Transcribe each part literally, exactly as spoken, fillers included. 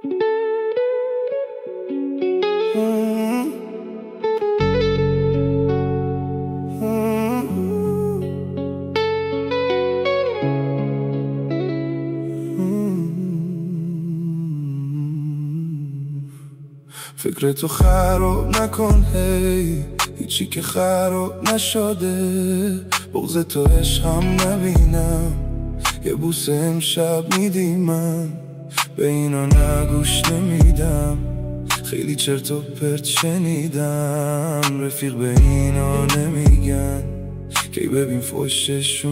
فکر تو خراب نکن هی، هیچی که خراب نشده. بغض تو عشقم نبینم، یه بوسه امشب میدی من به اینا نگوش نمیدم. خیلی چرت و پرت شنیدم، رفیق به اینا نمیگن کی ببین فوششون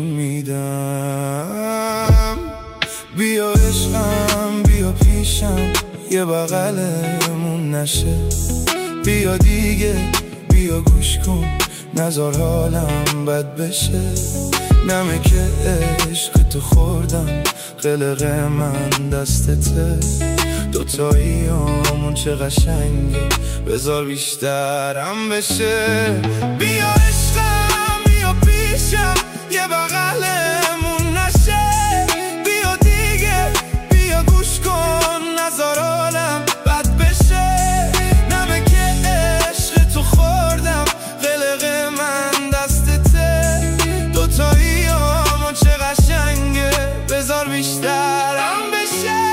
میدم. بیا عشقم بیا پیشم، یه بغلمون نشه. بیا دیگه بیا گوش کن، نذار حالم بد بشه. نمه که عشق تو خوردم، قلق من دستته. دوتایی همون چه قشنگه، بذار بیشترم بشه. بیا عشقم بیا پیشم، یه بغلمون نشه. بیا دیگه بیا گوش کن، نذار حالم بد بشه. نمه که عشق تو خوردم، قلق من دستته. دوتایی همون چه قشنگه، بذار بیشترم بشه.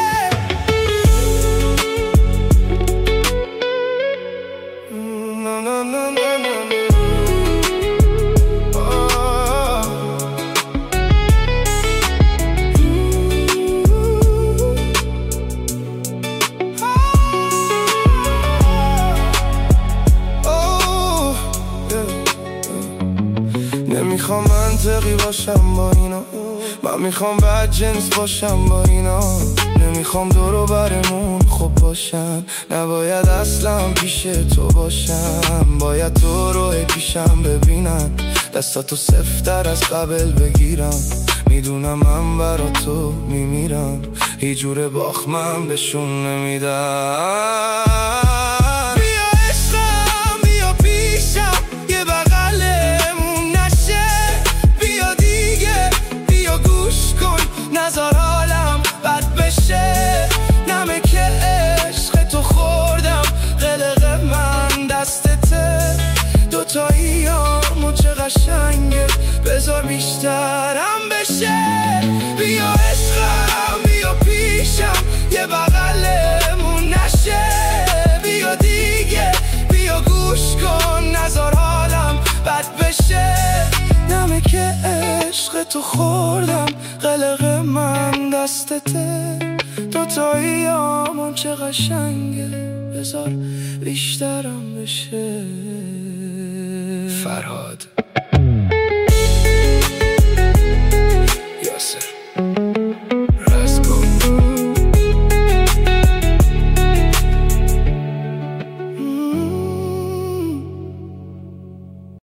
نمیخوام منطقی باشم با اینا، من میخوام بد جنس باشم با اینا. نمیخوام دور و برمون خوب باشن، نباید اصلا پیش تو باشم. باید تو رو پیشم ببینن، دستاتو سفتر از قبل بگیرم. میدونم من برا تو میمیرم، هیچ جور باخت من بهشون نمیدم. نذار حالم بد بشه. نمه که عشق تو خوردم، قلق من دستته. دوتایی همون چه قشنگه، بذار بیشترم بشه. بیا عشقم بیا پیشم، یه بغلمون نشه. بیا دیگه بیا گوش کن، نذار حالم بد بشه. نمه که عشق تو خوردم، قلق من دستته. دوتایی همون چه قشنگه، بذار بیشترم بشه. فرهاد.